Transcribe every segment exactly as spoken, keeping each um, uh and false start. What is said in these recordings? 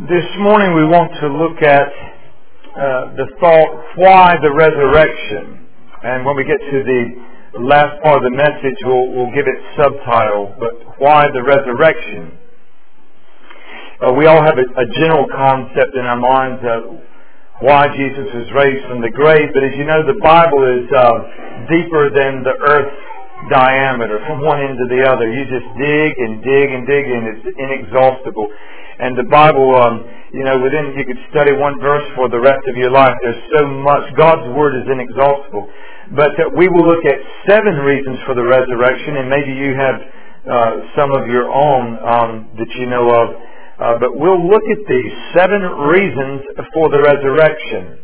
This morning we want to look at uh, the thought, why the resurrection? And when we get to the last part of the message, we'll, we'll give it subtitle, but why the resurrection? Uh, we all have a, a general concept in our minds of why Jesus was raised from the grave, but as you know, the Bible is uh, deeper than the earth's diameter, from one end to the other. You just dig and dig and dig, and it's inexhaustible. And the Bible, um, you know, within, you could study one verse for the rest of your life. There's so much. God's Word is inexhaustible. But uh, we will look at seven reasons for the resurrection, and maybe you have uh, some of your own um, that you know of. Uh, but we'll look at these seven reasons for the resurrection.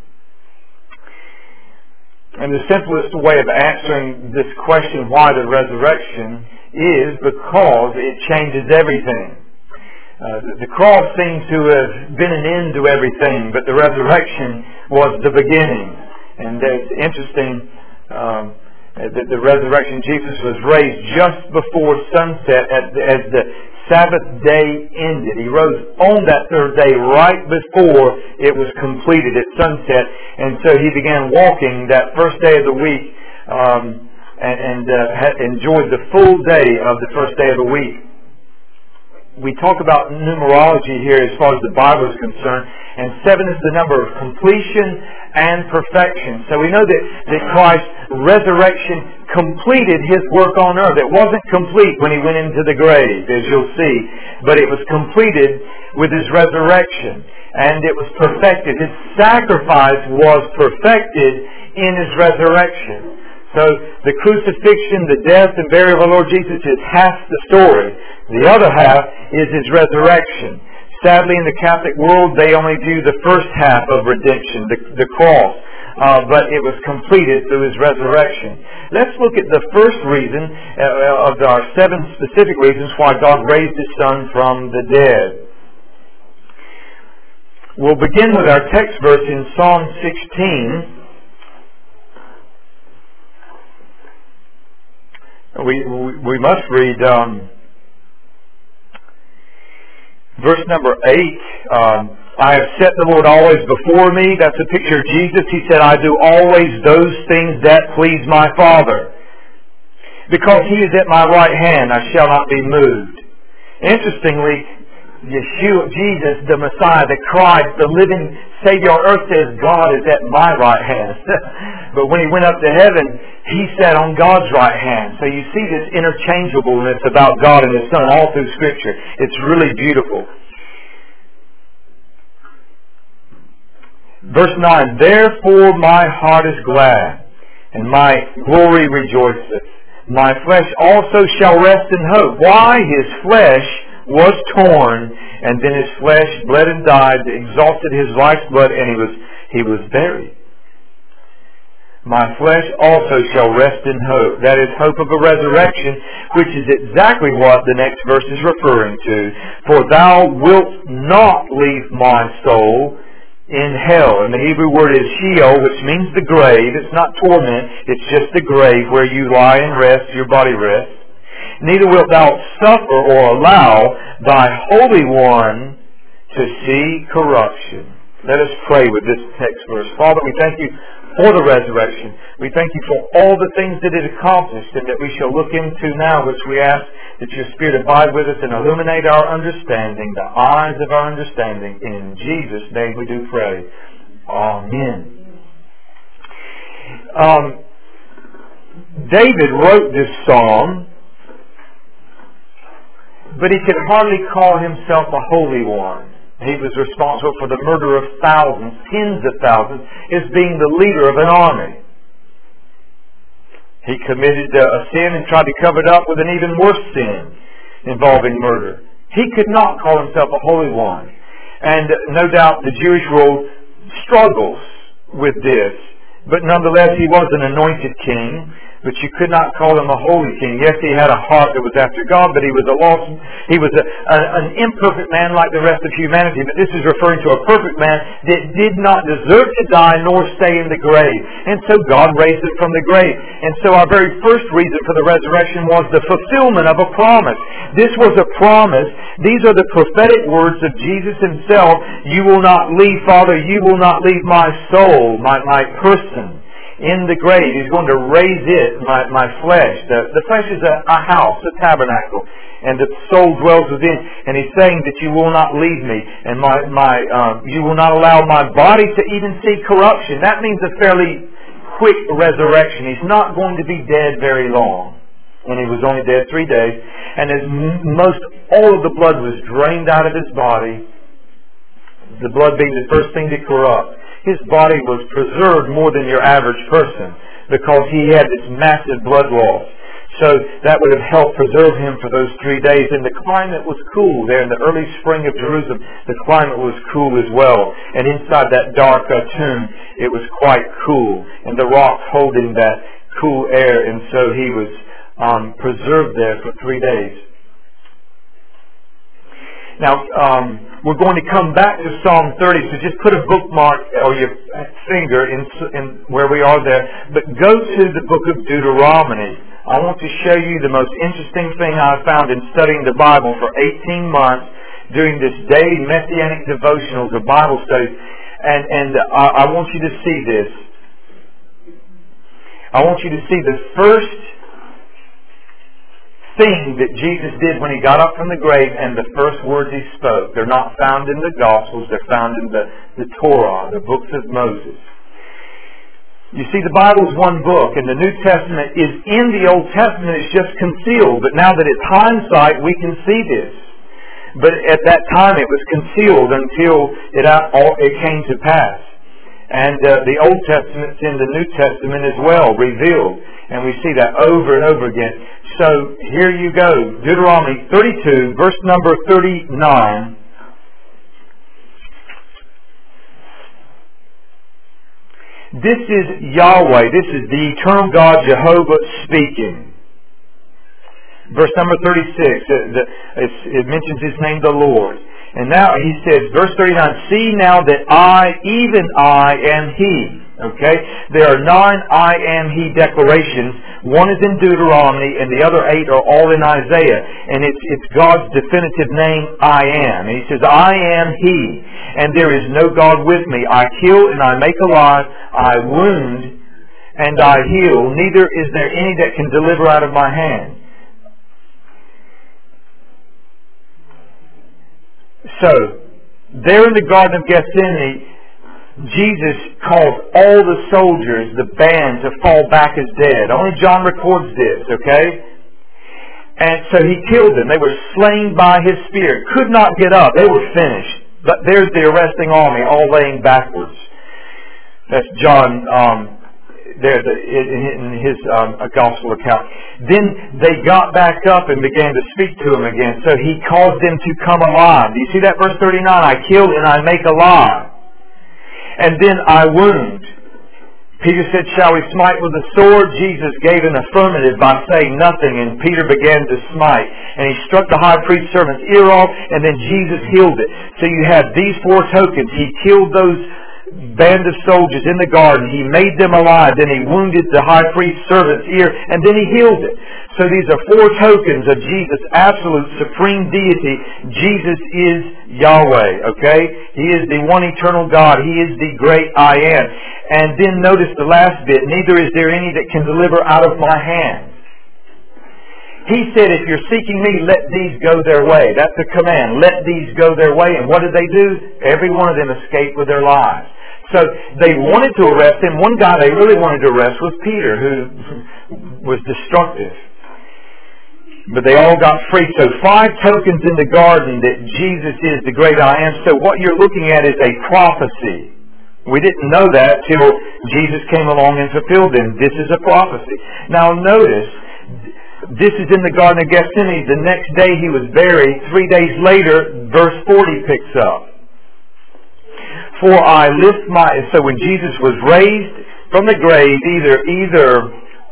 And the simplest way of answering this question, why the resurrection, is because it changes everything. Uh, the cross seems to have been an end to everything, but the resurrection was the beginning. And it's interesting um, that the resurrection, Jesus was raised just before sunset as the, as the Sabbath day ended. He rose on that third day right before it was completed at sunset. And so he began walking that first day of the week um, and, and uh, had enjoyed the full day of the first day of the week. We talk about numerology here as far as the Bible is concerned, and seven is the number of completion and perfection. So we know that, that Christ's resurrection completed His work on earth. It wasn't complete when He went into the grave, as you'll see, but it was completed with His resurrection, and it was perfected. His sacrifice was perfected in His resurrection. So the crucifixion, the death and burial of the Lord Jesus is half the story. The other half is His resurrection. Sadly, in the Catholic world, they only do the first half of redemption, the, the cross. Uh, but it was completed through His resurrection. Let's look at the first reason uh, of our seven specific reasons why God raised His Son from the dead. We'll begin with our text verse in Psalm sixteen. We, we we must read um, verse number eight. Um, I have set the Lord always before me. That's a picture of Jesus. He said, I do always those things that please my Father. Because He is at my right hand, I shall not be moved. Interestingly, Yeshua, Jesus, the Messiah, the Christ, the living Savior on earth says, God is at my right hand. But when He went up to heaven, He sat on God's right hand. So you see this interchangeableness about God and His Son all through Scripture. It's really beautiful. Verse nine, therefore my heart is glad, and my glory rejoiceth. My flesh also shall rest in hope. Why? His flesh was torn, and then His flesh bled and died, exhausted His life's blood, and He was He was buried. My flesh also shall rest in hope. That is hope of a resurrection, which is exactly what the next verse is referring to. For thou wilt not leave my soul in hell. And the Hebrew word is Sheol, which means the grave. It's not torment. It's just the grave where you lie and rest, your body rests. Neither wilt thou suffer or allow thy Holy One to see corruption. Let us pray with this text verse. Father, we thank You for the resurrection. We thank You for all the things that it accomplished and that we shall look into now, which we ask that Your Spirit abide with us and illuminate our understanding, the eyes of our understanding. In Jesus' name we do pray. Amen. Um, David wrote this psalm, but he could hardly call himself a holy one. He was responsible for the murder of thousands, tens of thousands, as being the leader of an army. He committed a sin and tried to cover it up with an even worse sin involving murder. He could not call himself a holy one. And no doubt the Jewish world struggles with this. But nonetheless, he was an anointed king. but you could not call him a holy king. Yes, he had a heart that was after God, but he was a lost, he was a, a, an imperfect man like the rest of humanity. But this is referring to a perfect man that did not deserve to die nor stay in the grave. And so God raised him from the grave. And so our very first reason for the resurrection was the fulfillment of a promise. This was a promise. These are the prophetic words of Jesus himself. You will not leave, Father, you will not leave my soul, my, my person in the grave. He's going to raise it, my, my flesh. The, the flesh is a, a house, a tabernacle, and the soul dwells within. And he's saying that you will not leave me, and my, my um, you will not allow my body to even see corruption. That means a fairly quick resurrection. He's not going to be dead very long. And he was only dead three days. And as m- most all of the blood was drained out of his body, the blood being the first thing to corrupt, his body was preserved more than your average person because he had this massive blood loss. So that would have helped preserve him for those three days. And the climate was cool there in the early spring of Jerusalem. The climate was cool as well. And inside that dark uh, tomb, it was quite cool. And the rocks holding that cool air. And so he was um, preserved there for three days. Now, um, we're going to come back to Psalm thirty, so just put a bookmark or your finger in, in where we are there. But go to the book of Deuteronomy. I want to show you the most interesting thing I found in studying the Bible for eighteen months during this daily Messianic devotionals or Bible studies. And, and I, I want you to see this. I want you to see the first thing that Jesus did when he got up from the grave and the first words he spoke. They're not found in the Gospels. They're found in the, the Torah, the books of Moses. You see, the Bible is one book, and the New Testament is in the Old Testament. It's just concealed. But now that it's hindsight, we can see this. But at that time, it was concealed until it, it came to pass. And uh, the Old Testament's in the New Testament as well, revealed. And we see that over and over again. So here you go. Deuteronomy thirty-two, verse number thirty-nine. This is Yahweh. This is the eternal God, Jehovah, speaking. Verse number thirty-six. It mentions his name, the Lord. And now he says, verse thirty-nine, see now that I, even I, am He. Okay? There are nine I am He declarations. One is in Deuteronomy and the other eight are all in Isaiah. And it's, it's God's definitive name, I am. And he says, I am He. And there is no God with me. I kill and I make alive. I wound and I heal. Neither is there any that can deliver out of my hand. So, there in the Garden of Gethsemane, Jesus caused all the soldiers, the band, to fall back as dead. Only John records this, okay? And so he killed them. They were slain by his spear. Could not get up. They were finished. But there's the arresting army, all laying backwards. That's John, um, there the, in his um, gospel account. Then they got back up and began to speak to him again. So he caused them to come alive. Do you see that verse thirty-nine? I kill and I make alive. And then I wound. Peter said, shall we smite with the sword? Jesus gave an affirmative by saying nothing, and Peter began to smite. And he struck the high priest's servant's ear off, and then Jesus healed it. So you have these four tokens. He killed those band of soldiers in the garden. He made them alive. Then he wounded the high priest's servant's ear, and then he healed it. So these are four tokens of Jesus' absolute supreme deity. Jesus is Yahweh, okay? He is the one eternal God. He is the great I am. And then notice the last bit, neither is there any that can deliver out of my hand. He said, if you're seeking me, let these go their way. That's a command. Let these go their way. And what did they do? Every one of them escaped with their lives. So they wanted to arrest him. One guy they really wanted to arrest was Peter, who was destructive. But they all got free. So five tokens in the garden that Jesus is the great I am. So what you're looking at is a prophecy. We didn't know that till Jesus came along and fulfilled them. This is a prophecy. Now notice, this is in the Garden of Gethsemane. The next day he was buried. Three days later, verse forty picks up. For I lift my... So when Jesus was raised from the grave, either either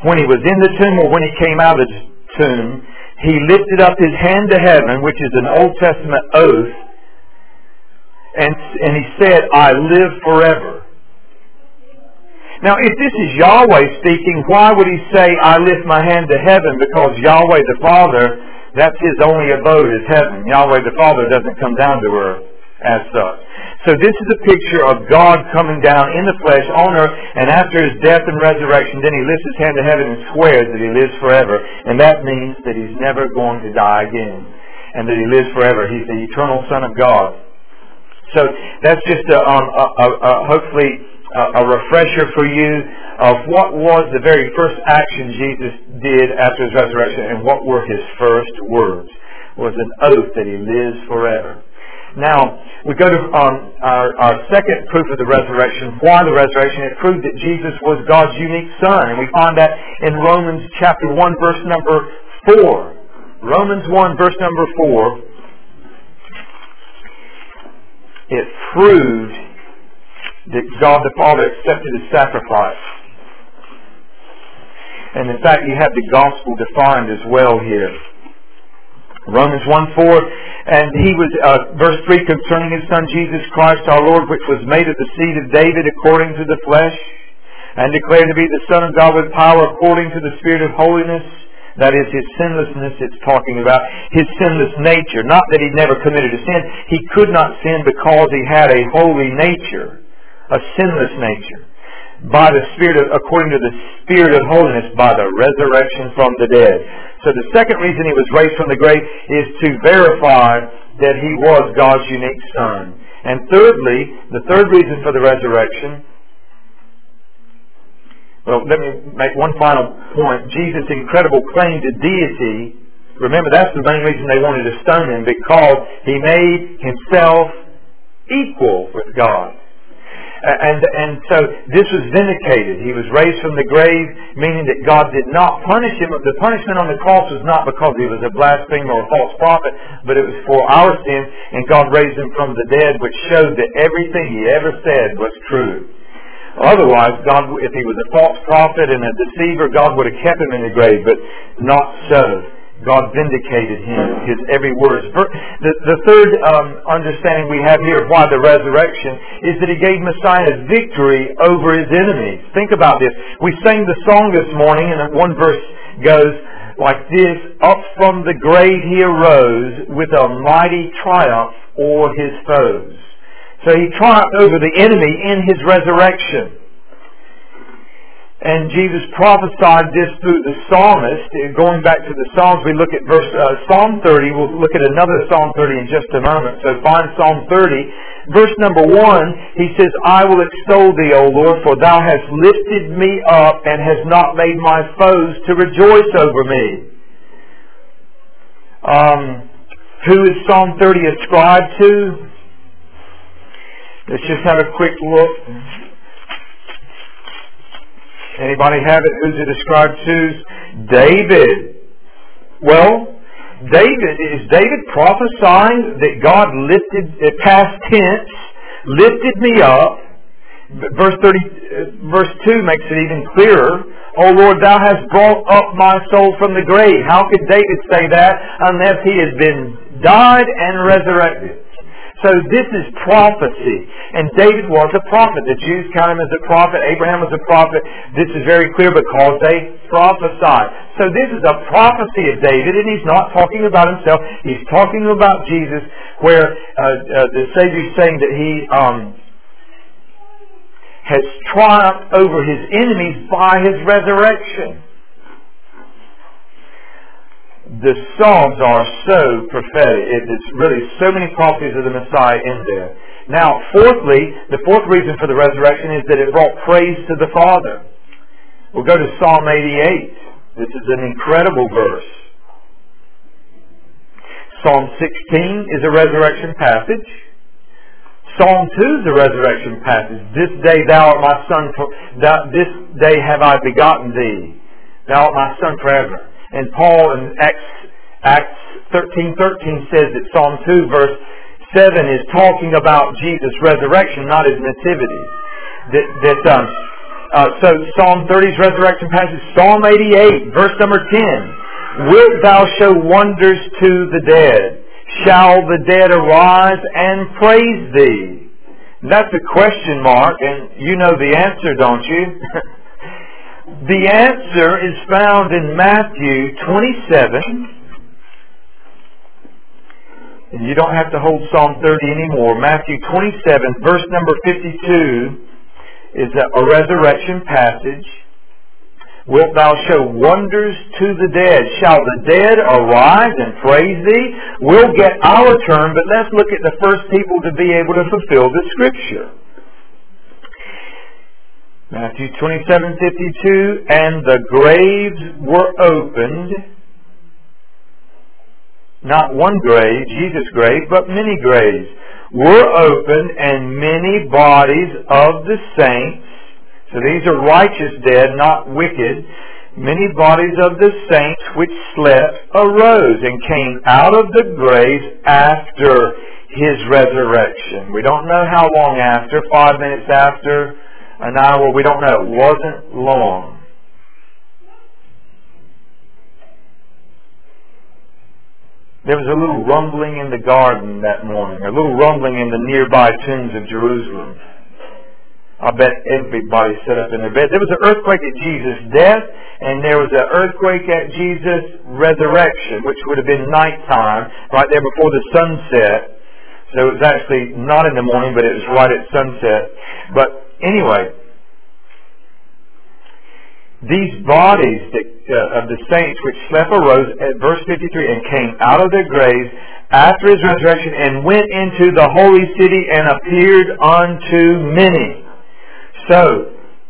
when He was in the tomb or when He came out of the tomb, He lifted up His hand to heaven, which is an Old Testament oath, and, and He said, I live forever. Now, if this is Yahweh speaking, why would He say, I lift my hand to heaven? Because Yahweh the Father, that's His only abode is heaven. Yahweh the Father doesn't come down to earth as such. So this is a picture of God coming down in the flesh on earth, and after His death and resurrection, then He lifts His hand to heaven and swears that He lives forever. And that means that He's never going to die again, and that He lives forever. He's the eternal Son of God. So that's just a, um, a, a, a hopefully a refresher for you of what was the very first action Jesus did after His resurrection, and what were His first words. It was an oath that He lives forever. Now, we go to um, our, our second proof of the resurrection. Why the resurrection? It proved that Jesus was God's unique Son, and we find that in Romans chapter one, verse number four. Romans one, verse number four. It proved that God the Father accepted His sacrifice. And in fact, you have the gospel defined as well here. Romans one four, and he was, uh, verse three, concerning His Son Jesus Christ our Lord, which was made of the seed of David according to the flesh, and declared to be the Son of God with power according to the Spirit of holiness. That is His sinlessness it's talking about. His sinless nature. Not that He never committed a sin. He could not sin because He had a holy nature. A sinless nature, by the Spirit of, according to the Spirit of holiness, by the resurrection from the dead. So the second reason He was raised from the grave is to verify that He was God's unique Son. And thirdly, the third reason for the resurrection, well, let me make one final point. Jesus' incredible claim to deity, remember that's the main reason they wanted to stone Him, because He made Himself equal with God. And and so this was vindicated. He was raised from the grave, meaning that God did not punish Him. The punishment on the cross was not because He was a blasphemer or a false prophet, but it was for our sins, and God raised Him from the dead, which showed that everything He ever said was true. Otherwise, God, if He was a false prophet and a deceiver, God would have kept Him in the grave, but not so. God vindicated Him, His every word. The, the third um, understanding we have here of why the resurrection is that He gave Messiah victory over His enemies. Think about this. We sang the song this morning, and one verse goes like this: Up from the grave He arose with a mighty triumph o'er His foes. So He triumphed over the enemy in His resurrection. And Jesus prophesied this through the psalmist. Going back to the Psalms, we look at verse uh, Psalm thirty. We'll look at another Psalm thirty in just a moment. So find Psalm thirty. Verse number one, he says, I will extol Thee, O Lord, for Thou hast lifted me up and hast not made my foes to rejoice over me. Um, who is Psalm thirty ascribed to? Let's just have a quick look. Anybody have it? Who's it ascribed to? David. Well, David, is David prophesying that God lifted, past tense, lifted me up? Verse thirty, verse two makes it even clearer. O Lord, Thou hast brought up my soul from the grave. How could David say that unless he has been died and resurrected? So this is prophecy. And David was a prophet. The Jews count him as a prophet. Abraham was a prophet. This is very clear because they prophesied. So this is a prophecy of David, and he's not talking about himself. He's talking about Jesus, where uh, uh, the Savior is saying that He um, has triumphed over His enemies by His resurrection. The Psalms are so prophetic. It's really so many prophecies of the Messiah in there. Now, fourthly, the fourth reason for the resurrection is that it brought praise to the Father. We'll go to Psalm eighty-eight. This is an incredible verse. Psalm sixteen is a resurrection passage. Psalm two is a resurrection passage. This day Thou art my Son, for, thou, this day have I begotten Thee. Thou art my Son forever. And Paul in Acts, Acts thirteen thirteen says that Psalm two verse seven is talking about Jesus' resurrection, not His nativity. That, that um, Uh, so Psalm thirty's resurrection passage. Psalm eighty-eight, verse number ten. Wilt thou show wonders to the dead? Shall the dead arise and praise thee? That's a question mark, and you know the answer, don't you? The answer is found in Matthew twenty-seven. And you don't have to hold Psalm thirty anymore. Matthew twenty-seven, verse number fifty-two, is a resurrection passage. Wilt thou show wonders to the dead? Shall the dead arise and praise thee? We'll get our turn, but let's look at the first people to be able to fulfill the Scripture. Matthew twenty-seven fifty-two, and the graves were opened. Not one grave, Jesus' grave, but many graves were opened, and many bodies of the saints, so these are righteous dead, not wicked, many bodies of the saints which slept arose and came out of the graves after His resurrection. We don't know how long after, five minutes after, an hour, we don't know. It wasn't long. There was a little rumbling in the garden that morning, a little rumbling in the nearby tombs of Jerusalem. I bet everybody sat up in their bed. There was an earthquake at Jesus' death, and there was an earthquake at Jesus' resurrection, which would have been nighttime, right there before the sunset. So it was actually not in the morning, but it was right at sunset. But anyway, these bodies that, uh, of the saints which slept arose at verse fifty-three and came out of their graves after His resurrection and went into the holy city and appeared unto many. So,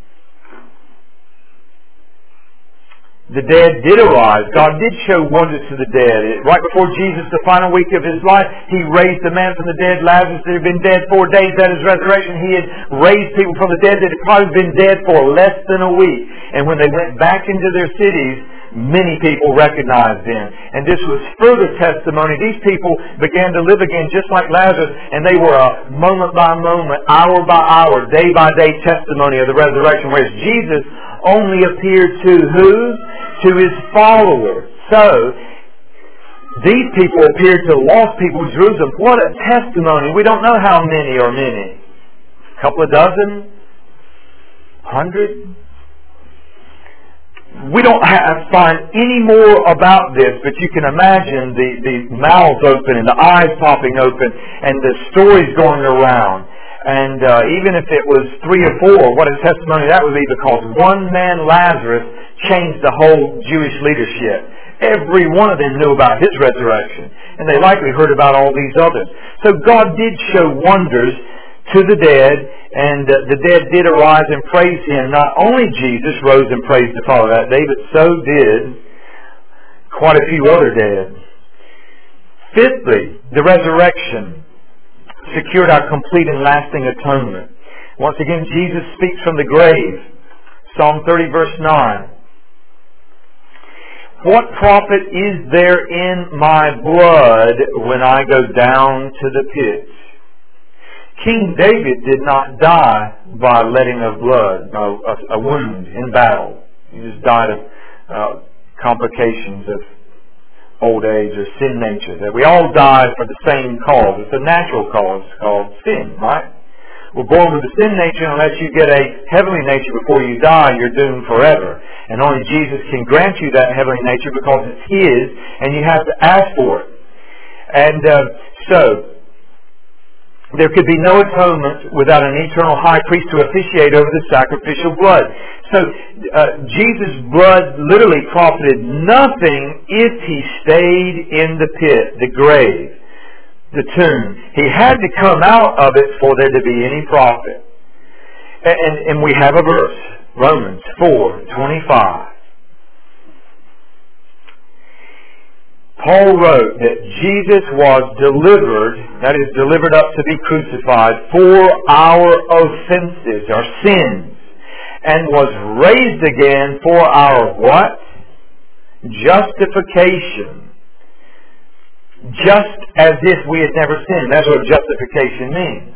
the dead did arise. God did show wonders to the dead. Right before Jesus, the final week of His life, He raised the man from the dead, Lazarus, that had been dead four days at His resurrection. He had raised people from the dead that had probably been dead for less than a week. And when they went back into their cities, many people recognized Him. And this was further testimony. These people began to live again just like Lazarus, and they were a moment by moment, hour by hour, day by day testimony of the resurrection, whereas Jesus only appeared to who? To His followers. So, these people appeared to lost people in Jerusalem. What a testimony. We don't know how many are many. A couple of dozen? Hundred? We don't have, find any more about this, but you can imagine the, the mouths open and the eyes popping open and the stories going around. And uh, even if it was three or four, what a testimony that would be, because one man, Lazarus, changed the whole Jewish leadership. Every one of them knew about his resurrection, and they likely heard about all these others. So God did show wonders to the dead, and uh, the dead did arise and praise Him. Not only Jesus rose and praised the Father that day, but so did quite a few other dead. Fifthly, the resurrection secured our complete and lasting atonement. Once again, Jesus speaks from the grave. Psalm thirty, verse nine. What profit is there in my blood when I go down to the pit? King David did not die by letting of blood, no, a, a wound in battle. He just died of uh, complications of old age or sin nature. That we all die for the same cause. It's a natural cause called sin, right? We're born with a sin nature, and unless you get a heavenly nature before you die, you're doomed forever. And only Jesus can grant you that heavenly nature because it's His, and you have to ask for it. And uh, so, there could be no atonement without an eternal high priest to officiate over the sacrificial blood. So, uh, Jesus' blood literally profited nothing if He stayed in the pit, the grave, the tomb. He had to come out of it for there to be any profit. And, and, and we have a verse, Romans four twenty-five. Paul wrote that Jesus was delivered, that is, delivered up to be crucified for our offenses, our sins, and was raised again for our what? Justification. Just as if we had never sinned. That's what justification means.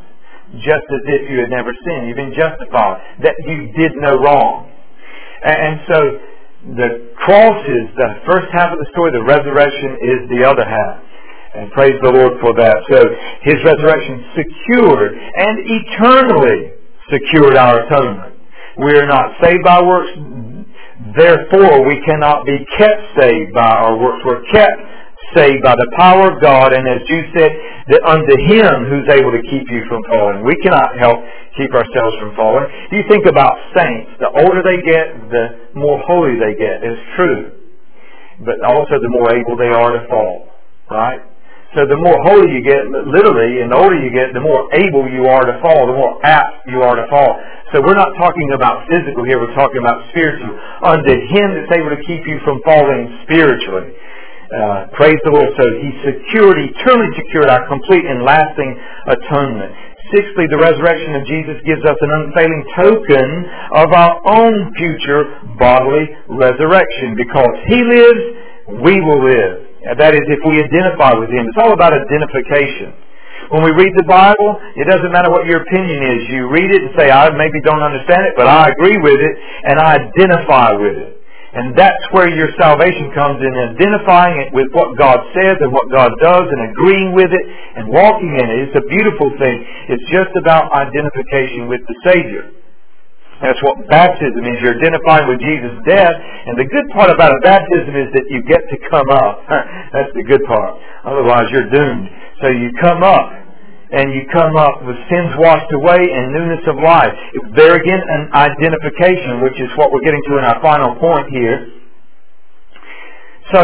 just as if you had never sinned. You've been justified, that you did no wrong. And so the cross is the first half of the story. The resurrection is the other half. And praise the Lord for that. So His resurrection secured and eternally secured our atonement. We are not saved by works. Therefore, we cannot be kept saved by our works. We're kept saved by the power of God. And as Jude said, that unto Him who's able to keep you from falling. We cannot help keep ourselves from falling. You think about saints. The older they get, the more holy they get. It's true. But also the more able they are to fall. Right? So the more holy you get, literally, and the older you get, the more able you are to fall, the more apt you are to fall. So we're not talking about physical here, we're talking about spiritual. Unto Him that's able to keep you from falling spiritually. Uh, praise the Lord. So He secured, eternally secured our complete and lasting atonement. Sixthly, the resurrection of Jesus gives us an unfailing token of our own future bodily resurrection. Because He lives, we will live. That is, if we identify with Him. It's all about identification. When we read the Bible, it doesn't matter what your opinion is. You read it and say, I maybe don't understand it, but I agree with it, and I identify with it. And that's where your salvation comes in, identifying it with what God says and what God does and agreeing with it and walking in it. It's a beautiful thing. It's just about identification with the Savior. That's what baptism is. You're identifying with Jesus' death. And the good part about a baptism is that you get to come up. That's the good part. Otherwise, you're doomed. So you come up, and you come up with sins washed away and newness of life. There again, an identification, which is what we're getting to in our final point here. So,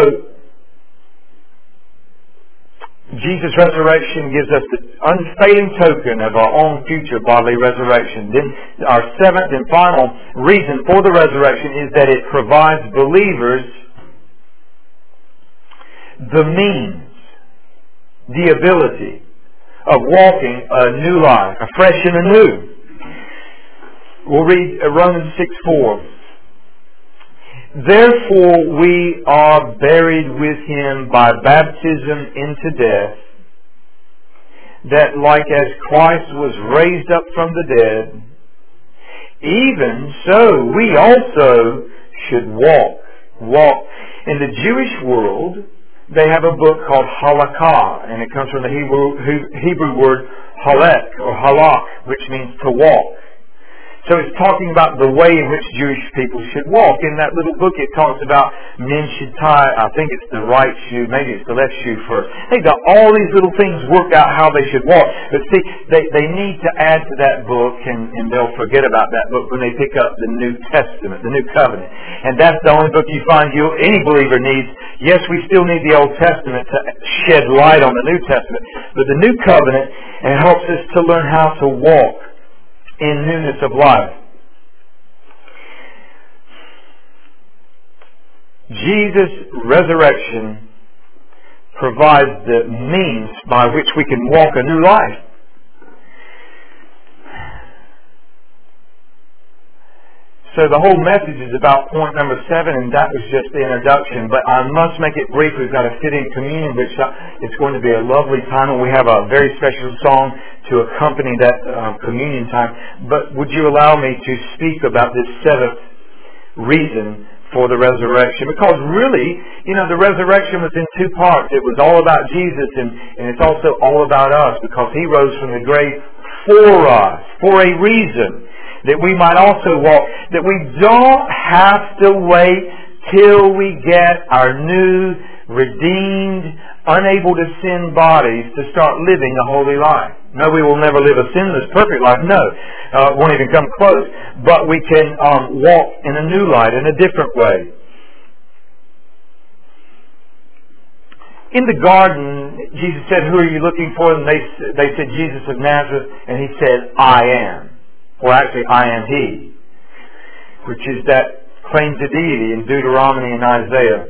Jesus' resurrection gives us the unfailing token of our own future bodily resurrection. Then our seventh and final reason for the resurrection is that it provides believers the means, the ability of walking a new life, afresh and anew. We'll read Romans six four. Therefore we are buried with Him by baptism into death, that like as Christ was raised up from the dead, even so we also should walk. Walk. In the Jewish world, they have a book called Halakha, and it comes from the Hebrew, Hebrew word halak, or halak, which means to walk. So it's talking about the way in which Jewish people should walk. In that little book it talks about men should tie, I think it's the right shoe, maybe it's the left shoe first. They got all these little things worked out how they should walk. But see, they, they need to add to that book, and, and they'll forget about that book when they pick up the New Testament, the New Covenant. And that's the only book you find you any believer needs. Yes, we still need the Old Testament to shed light on the New Testament. But the New Covenant, it helps us to learn how to walk in newness of life. Jesus' resurrection provides the means by which we can walk a new life. So the whole message is about point number seven, and that was just the introduction. But I must make it brief. We've got to fit in communion, which it's going to be a lovely time, and we have a very special song to accompany that um, communion time. But would you allow me to speak about this seventh reason for the resurrection? Because really, you know, the resurrection was in two parts. It was all about Jesus, and, and it's also all about us, because He rose from the grave for us, for a reason. That we might also walk, that we don't have to wait till we get our new, redeemed, unable to sin bodies to start living a holy life. No, we will never live a sinless, perfect life. No, uh, won't even come close. But we can um, walk in a new light, in a different way. In the garden, Jesus said, "Who are you looking for?" And they, they said, "Jesus of Nazareth." And He said, "I am." Or actually, "I am He," which is that claim to deity in Deuteronomy and Isaiah.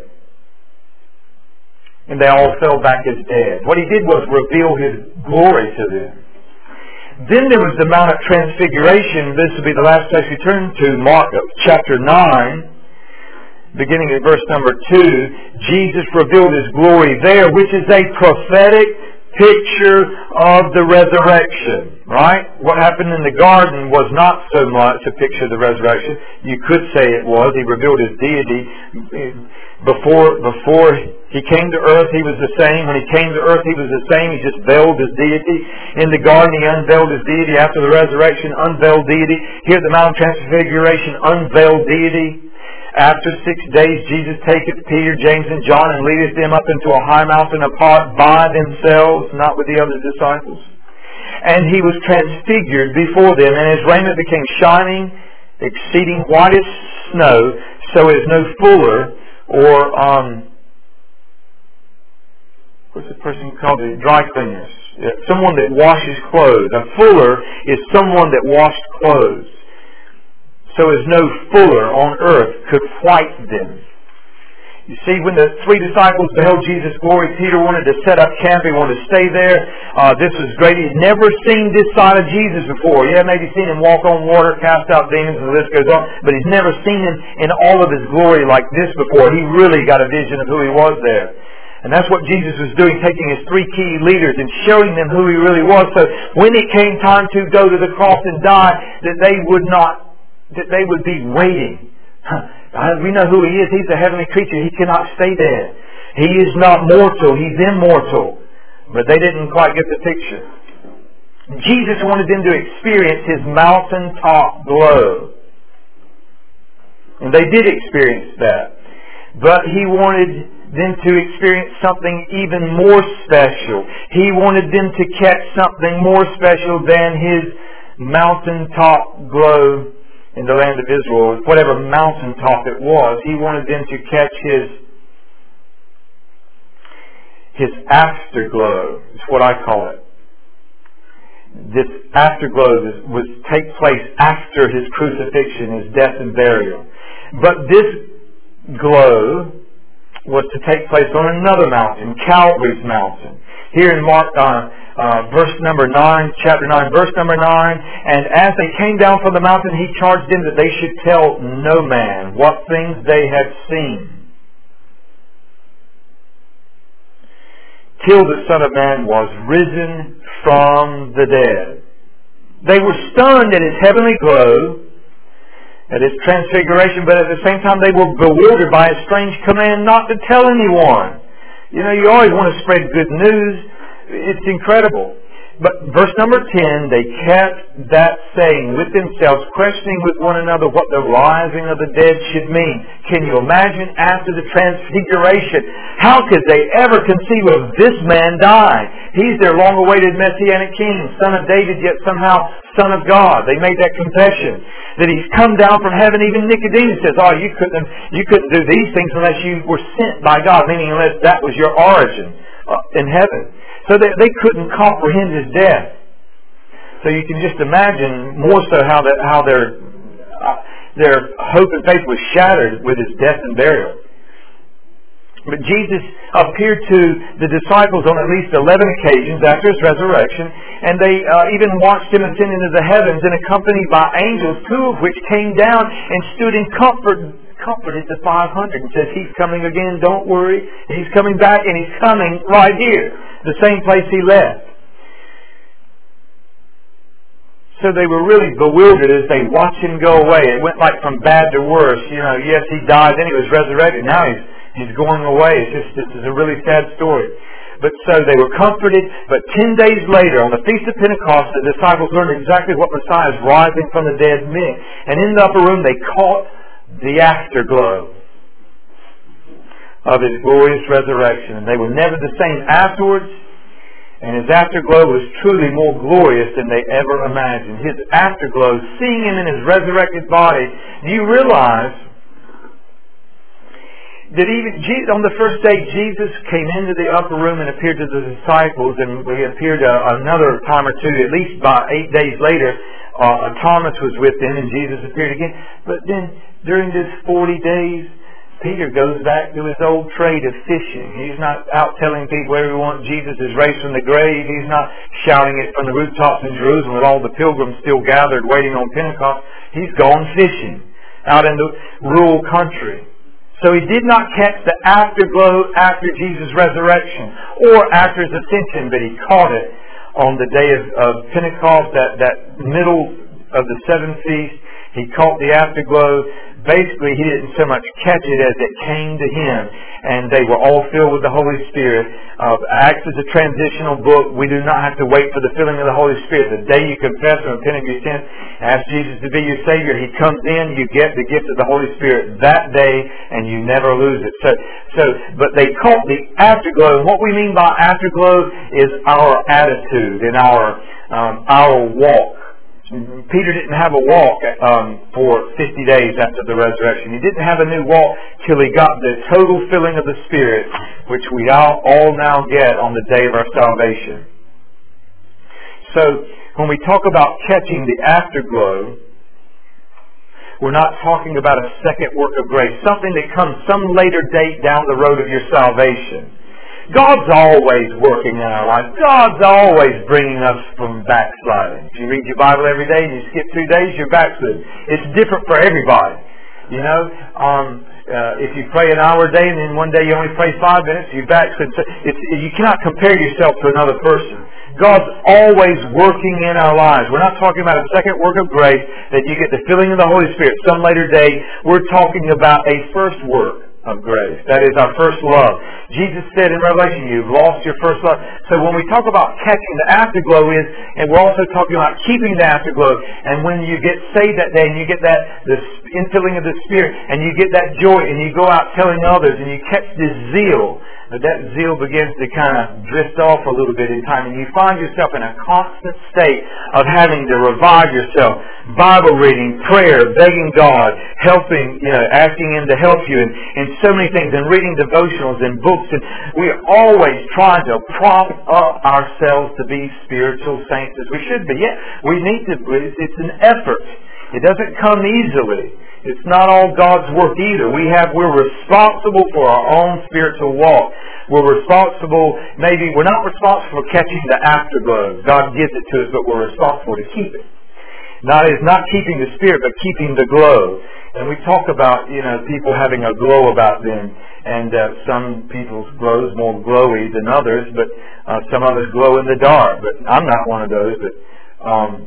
And they all fell back as dead. What He did was reveal His glory to them. Then there was the Mount of Transfiguration. This will be the last place we turn to, Mark chapter nine, beginning at verse number two. Jesus revealed His glory there, which is a prophetic picture of the resurrection, right? What happened in the garden was not so much a picture of the resurrection. You could say it was. He revealed His deity. Before, before He came to earth, He was the same. When He came to earth, He was the same. He just veiled His deity. In the garden, He unveiled His deity. After the resurrection, unveiled deity. Here at the Mount of Transfiguration, unveiled deity. After six days, Jesus taketh Peter, James, and John and leadeth them up into a high mountain apart by themselves, not with the other disciples. And He was transfigured before them, and His raiment became shining, exceeding white as snow, so as no fuller, or, um, what's the person called? The dry cleaners. Someone that washes clothes. A fuller is someone that washed clothes. So as no fuller on earth could white them. You see, when the three disciples beheld Jesus' glory, Peter wanted to set up camp. He wanted to stay there. Uh, this was great. He'd never seen this side of Jesus before. Yeah, maybe seen Him walk on water, cast out demons, and the list goes on. But he's never seen Him in all of His glory like this before. He really got a vision of who He was there. And that's what Jesus was doing, taking His three key leaders and showing them who He really was. So when it came time to go to the cross and die, that they would not that they would be waiting. We know who He is. He's a heavenly creature. He cannot stay there. He is not mortal. He's immortal. But they didn't quite get the picture. Jesus wanted them to experience His mountaintop glow. And they did experience that. But He wanted them to experience something even more special. He wanted them to catch something more special than His mountaintop glow in the land of Israel, whatever mountaintop it was. He wanted them to catch His His afterglow, is what I call it. This afterglow would take place after His crucifixion, His death and burial. But this glow was to take place on another mountain, Calvary's mountain. Here in Mark uh, Uh, verse number nine, chapter nine, verse number nine. And as they came down from the mountain, He charged them that they should tell no man what things they had seen, till the Son of Man was risen from the dead. They were stunned at His heavenly glow, at His transfiguration, but at the same time they were bewildered by His strange command not to tell anyone. You know, you always want to spread good news. It's incredible. But verse number ten, they kept that saying with themselves, questioning with one another what the rising of the dead should mean. Can you imagine after the transfiguration? How could they ever conceive of this man dying? He's their long-awaited Messianic King, Son of David, yet somehow Son of God. They made that confession. That He's come down from heaven. Even Nicodemus says, oh, you couldn't, you couldn't do these things unless you were sent by God, meaning unless that was your origin uh, in heaven. So they, they couldn't comprehend His death. So you can just imagine more so how that how their uh, their hope and faith was shattered with His death and burial. But Jesus appeared to the disciples on at least eleven occasions after His resurrection, and they uh, even watched Him ascend into the heavens, and accompanied by angels, two of which came down and stood in comfort. comforted the five hundred and says, He's coming again, don't worry. He's coming back, and He's coming right here, the same place He left. So they were really bewildered as they watched Him go away. It went like from bad to worse. You know, yes, He died, then He was resurrected. Now He's He's going away. It's just, this is a really sad story. But so they were comforted, but ten days later, on the Feast of Pentecost, the disciples learned exactly what Messiah's rising from the dead meant. And in the upper room, they caught the afterglow of His glorious resurrection. And they were never the same afterwards. And His afterglow was truly more glorious than they ever imagined. His afterglow, seeing Him in His resurrected body, do you realize that even on the first day Jesus came into the upper room and appeared to the disciples, and He appeared another time or two, at least by eight days later, uh, Thomas was with them and Jesus appeared again. But then during this forty days, Peter goes back to his old trade of fishing. He's not out telling people everyone Jesus is raised from the grave. He's not shouting it from the rooftops in Jerusalem with all the pilgrims still gathered waiting on Pentecost. He's gone fishing out in the rural country. So he did not catch the afterglow after Jesus' resurrection or after his ascension, but he caught it on the day of, of Pentecost, that, that middle of the seven feast. He caught the afterglow. Basically, he didn't so much catch it as it came to him, and they were all filled with the Holy Spirit. Uh, Acts is a transitional book. We do not have to wait for the filling of the Holy Spirit. The day you confess and repent of your sins, ask Jesus to be your Savior, He comes in, you get the gift of the Holy Spirit that day, and you never lose it. So, so, but they caught the afterglow, and what we mean by afterglow is our attitude and our um, our walk. Peter didn't have a walk um, for fifty days after the resurrection. He didn't have a new walk till he got the total filling of the Spirit, which we all, all now get on the day of our salvation. So, when we talk about catching the afterglow, we're not talking about a second work of grace, something that comes some later date down the road of your salvation. God's always working in our lives. God's always bringing us from backsliding. If you read your Bible every day and you skip two days, you're backsliding. It's different for everybody. You know, um, uh, if you pray an hour a day and then one day you only pray five minutes, you're backsliding. So it's, you cannot compare yourself to another person. God's always working in our lives. We're not talking about a second work of grace that you get the filling of the Holy Spirit some later day. We're talking about a first work of grace. That is our first love. Jesus said in Revelation, you've lost your first love. So when we talk about catching the afterglow is, and we're also talking about keeping the afterglow, and when you get saved that day and you get that the infilling of the Spirit and you get that joy and you go out telling others and you catch this zeal, that zeal begins to kind of drift off a little bit in time, and you find yourself in a constant state of having to revive yourself. Bible reading, prayer, begging God, helping, you know, asking Him to help you, and, and so many things, and reading devotionals and books, and we're always trying to prop up ourselves to be spiritual saints as we should be. Yeah, we need to, it's an effort. It doesn't come easily. It's not all God's work either. We have, we're responsible for our own spiritual walk. We're responsible, maybe, we're not responsible for catching the afterglow. God gives it to us, but we're responsible to keep it. Not is not keeping the Spirit, but keeping the glow. And we talk about, you know, people having a glow about them. And uh, some people's glow is more glowy than others, but uh, some others glow in the dark. But I'm not one of those, but... Um,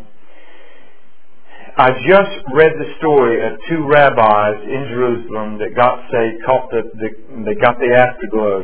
I just read the story of two rabbis in Jerusalem that got saved, caught the, the, they got the afterglow.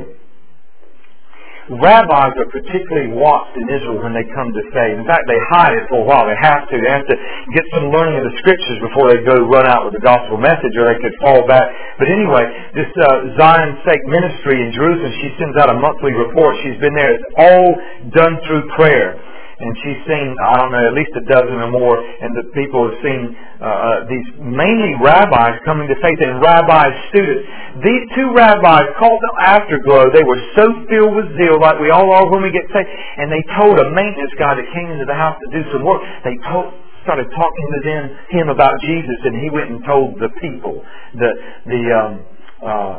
Rabbis are particularly watched in Israel when they come to faith. In fact, they hide it for a while. They have to. They have to get some learning of the Scriptures before they go run out with the gospel message, or they could fall back. But anyway, this uh, Zion's Sake Ministry in Jerusalem, she sends out a monthly report. She's been there. It's all done through prayer. And she's seen, I don't know, at least a dozen or more, and the people have seen uh, uh, these mainly rabbis coming to faith and rabbi students. These two rabbis called them afterglow. They were so filled with zeal, like we all are when we get saved. And they told a maintenance guy that came into the house to do some work, they told, started talking to them, him about Jesus, and he went and told the people, the, the um, uh,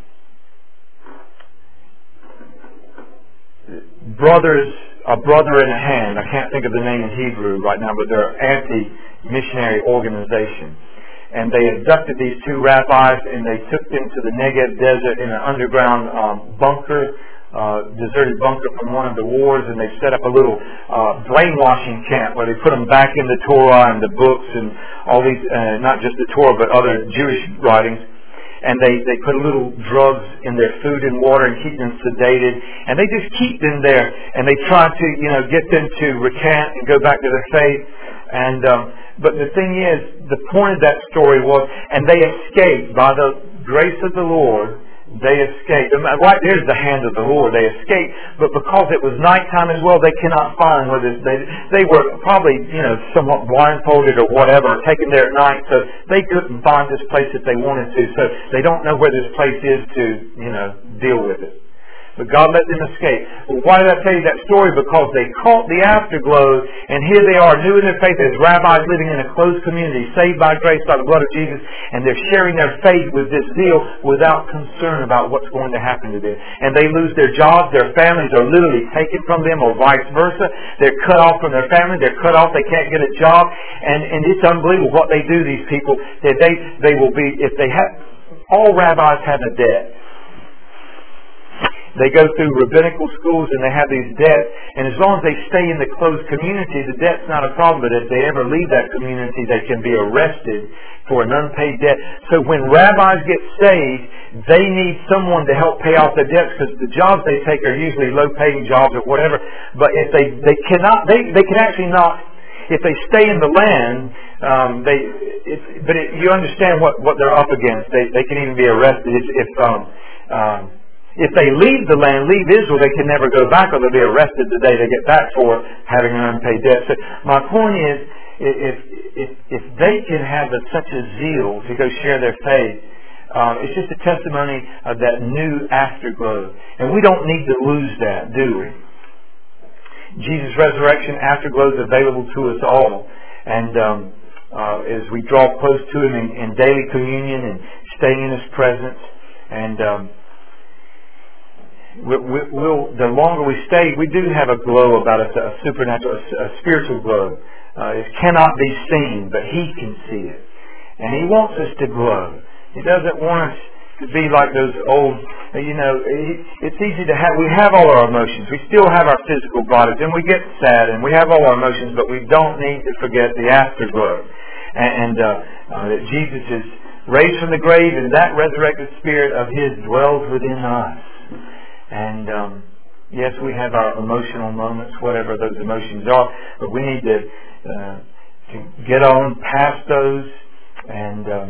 brothers, a brother and a hand. I can't think of the name in Hebrew right now, but they're an anti-missionary organization. And they abducted these two rabbis and they took them to the Negev desert in an underground um, bunker, uh, deserted bunker from one of the wars, and they set up a little uh, brainwashing camp where they put them back in the Torah and the books and all these, uh, not just the Torah, but other Jewish writings. And they, they put little drugs in their food and water and keep them sedated. And they just keep them there. And they try to, you know, get them to recant and go back to their faith. And um, but the thing is, the point of that story was, and they escaped by the grace of the Lord. They escaped. Right there's the hand of the Lord. They escaped, but because it was nighttime as well, they cannot find where this. They they were probably, you know, somewhat blindfolded or whatever, taken there at night, so they couldn't find this place if they wanted to. So they don't know where this place is to, you know, deal with it. But God let them escape. Well, why did I tell you that story? Because they caught the afterglow, and here they are, new in their faith as rabbis living in a closed community, saved by grace by the blood of Jesus, and they're sharing their faith with this zeal without concern about what's going to happen to them. And they lose their jobs, their families are literally taken from them, or vice versa. They're cut off from their family, they're cut off, they can't get a job, and, and it's unbelievable what they do, these people. That they, they will be, if they have... all rabbis have a debt. They go through rabbinical schools and they have these debts, and as long as they stay in the closed community, the debt's not a problem. But if they ever leave that community, they can be arrested for an unpaid debt. So when rabbis get saved, they need someone to help pay off their debts, because the jobs they take are usually low-paying jobs or whatever. But if they they cannot, they they can actually not. If they stay in the land, um, they. It, but it, you understand what, what they're up against. They they can even be arrested if. if um, um, If they leave the land, leave Israel, they can never go back, or they'll be arrested the day they get back for having an unpaid debt. So my point is, if if if they can have a, such a zeal to go share their faith, um, it's just a testimony of that new afterglow. And we don't need to lose that, do we? Jesus' resurrection afterglow is available to us all. And um, uh, as we draw close to Him in, in daily communion and staying in His presence, and um, We, we, we'll, the longer we stay, we do have a glow about us, a supernatural, a, a spiritual glow. Uh, it cannot be seen, but He can see it. And He wants us to glow. He doesn't want us to be like those old, you know, it's easy to have, we have all our emotions. We still have our physical bodies, and we get sad, and we have all our emotions, but we don't need to forget the afterglow. And, and uh, uh, that Jesus is raised from the grave, and that resurrected Spirit of His dwells within us. And um, yes, we have our emotional moments, whatever those emotions are, but we need to, uh, to get on past those and um,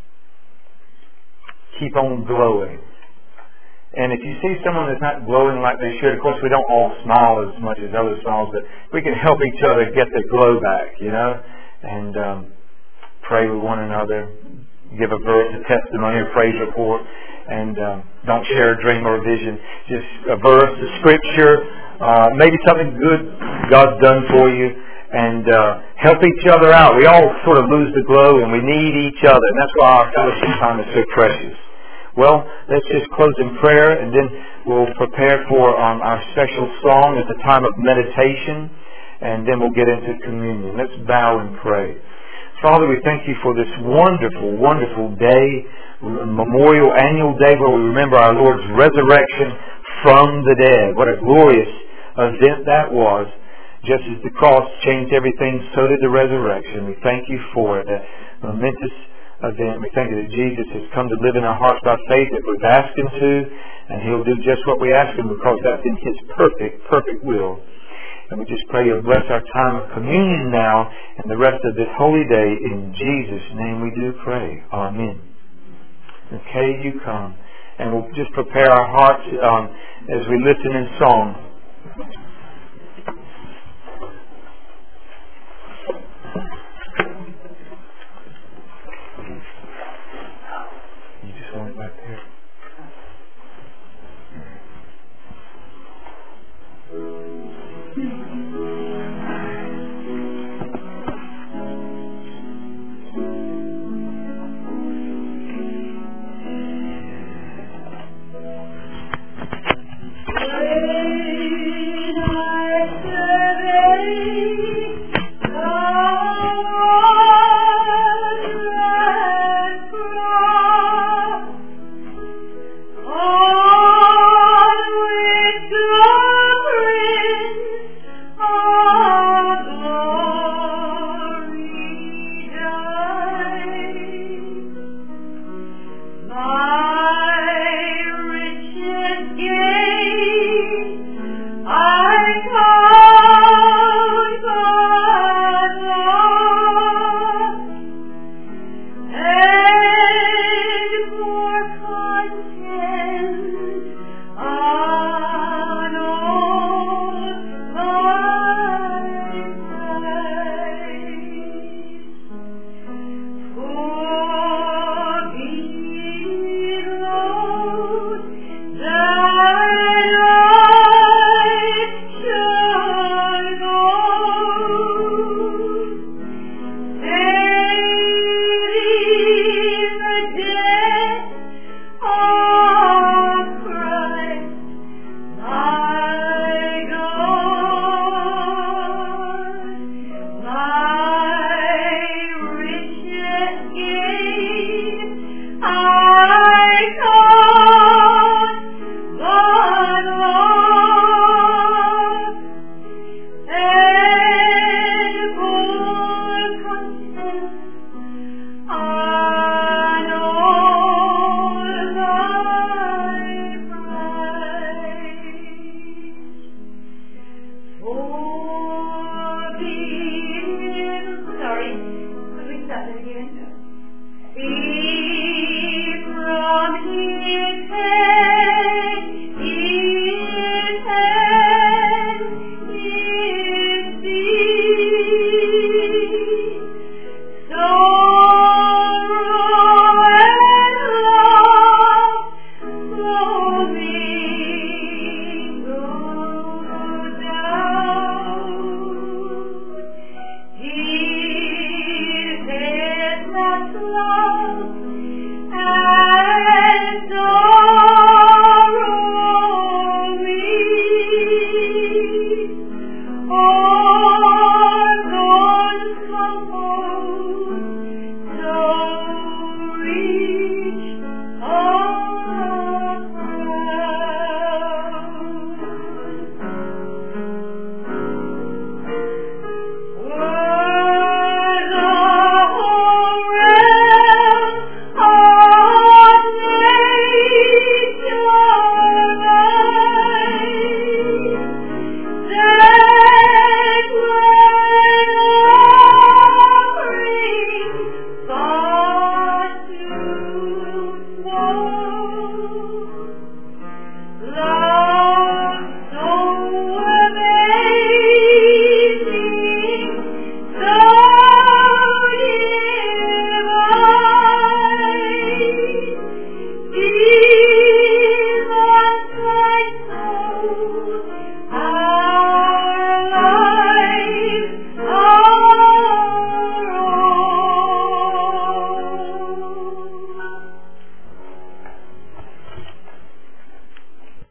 keep on glowing. And if you see someone that's not glowing like they should, of course we don't all smile as much as others smile, but we can help each other get the glow back, you know, and um, pray with one another, give a verse, a testimony, a praise report. And um, don't share a dream or a vision. Just a verse, a scripture, uh, maybe something good God's done for you, and uh, help each other out. We all sort of lose the glow, and we need each other, and that's why our fellowship time is so precious. Well, let's just close in prayer, and then we'll prepare for um, our special song at the time of meditation, and then we'll get into communion. Let's bow and pray. Father, we thank You for this wonderful, wonderful day, memorial annual day where we remember our Lord's resurrection from the dead. What a glorious event that was. Just as the cross changed everything, so did the resurrection. We thank You for it, that momentous event. We thank You that Jesus has come to live in our hearts by faith, that we've asked Him to, and He'll do just what we ask Him, because that's in His perfect, perfect will. And we just pray You'll bless our time of communion now and the rest of this holy day. In Jesus' name we do pray. Amen. Okay, you come. And we'll just prepare our hearts um, as we listen in song.